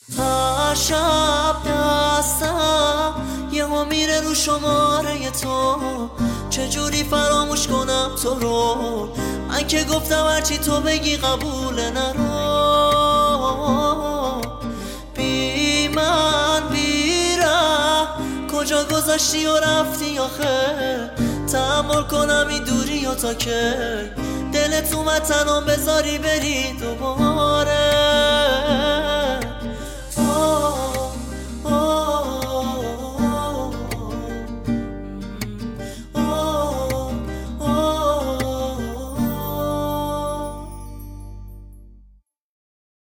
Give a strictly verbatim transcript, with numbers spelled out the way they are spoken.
هر شب دستم یه ها میره رو شماره تو، چجوری فراموش کنم تو رو؟ من که گفتم هرچی تو بگی قبول نرو. بی من بیره کجا گذاشتی و رفتی آخه؟ تحمل کنم این دوری و تا که دلت اومد تنام بذاری بری دوباره.